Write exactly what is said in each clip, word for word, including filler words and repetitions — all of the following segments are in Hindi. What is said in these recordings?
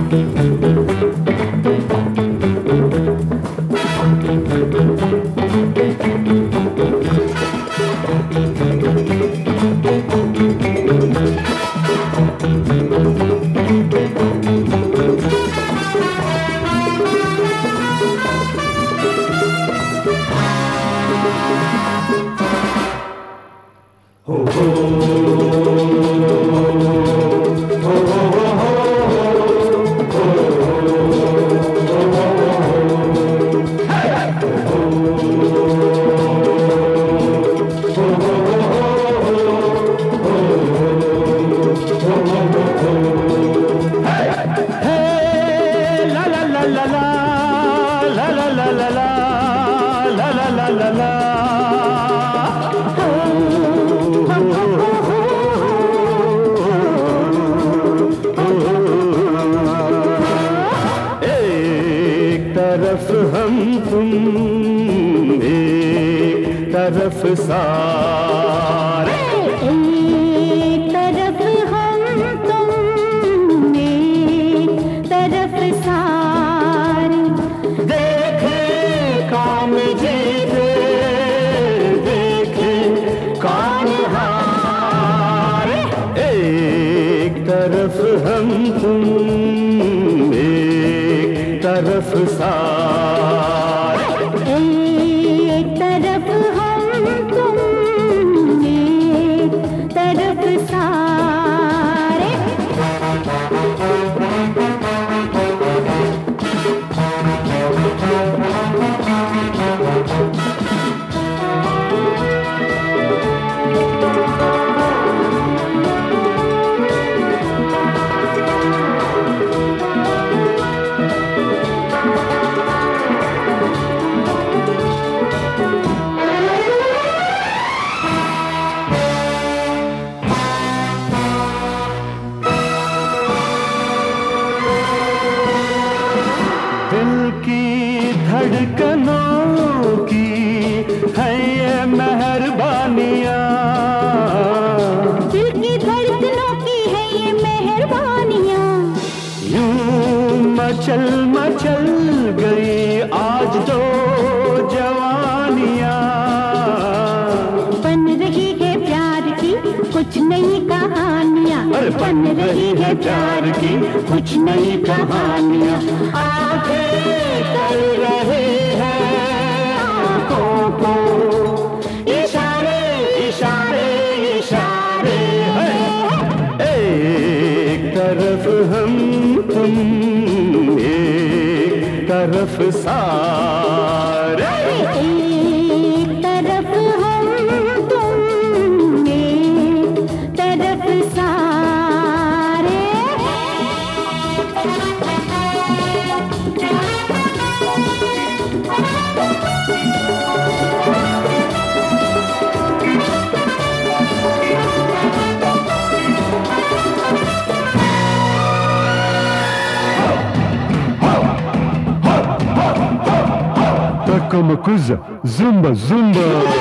Makuza, zumba, zumba.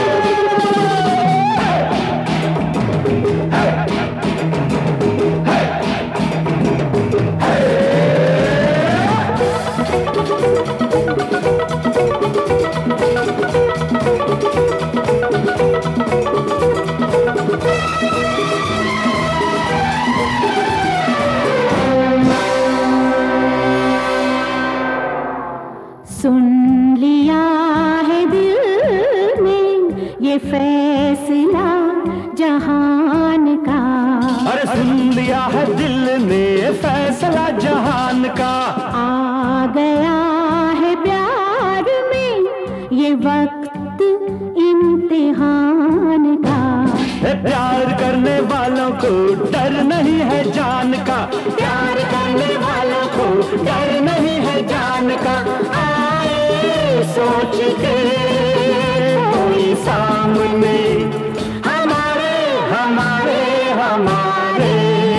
फैसला जहान का। अरे सुन लिया है दिल ने फैसला जहान का। आ गया है प्यार में ये वक्त इम्तिहान का। प्यार करने वालों को डर नहीं है जान का। प्यार करने वालों को डर नहीं है जान का। आए सोच के कोई सामने हमारे हमारे हमारे।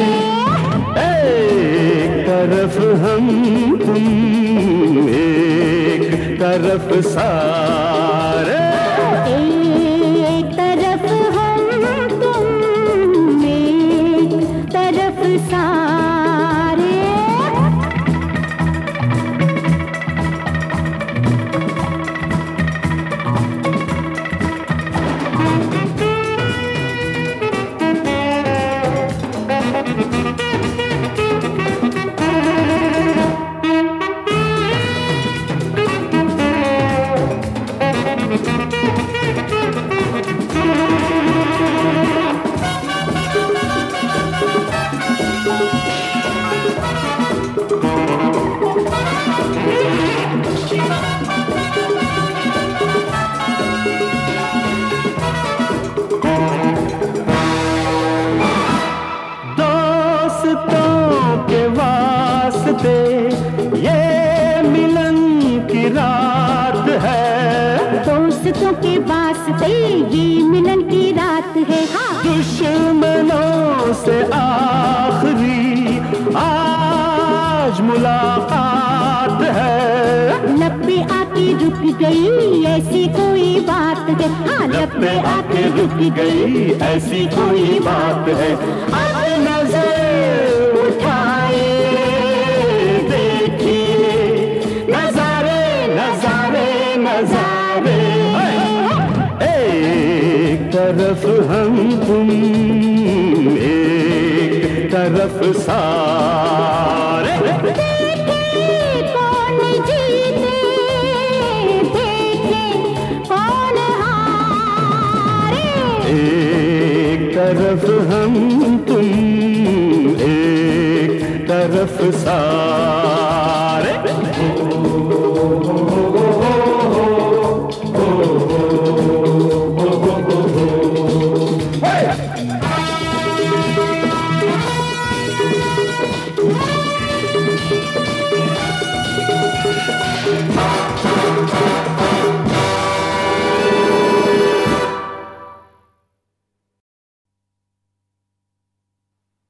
एक तरफ हम तुम एक तरफ सारे। एक तरफ हम तुम एक तरफ सारे। वास्ते ये मिलन की रात है। हाँ दुश्मनों से आखिरी आज मुलाकात है। लब पे आके रुक गई ऐसी कोई बात है। हाँ लब पे आके रुक गई ऐसी कोई बात है। अब नजर उठाए देखिए नजारे नजारे नजारे। एक तरफ हम तुम एक तरफ सारे। देखे कौन जीते देखे कौन हारे। एक तरफ हम तुम एक तरफ सारे।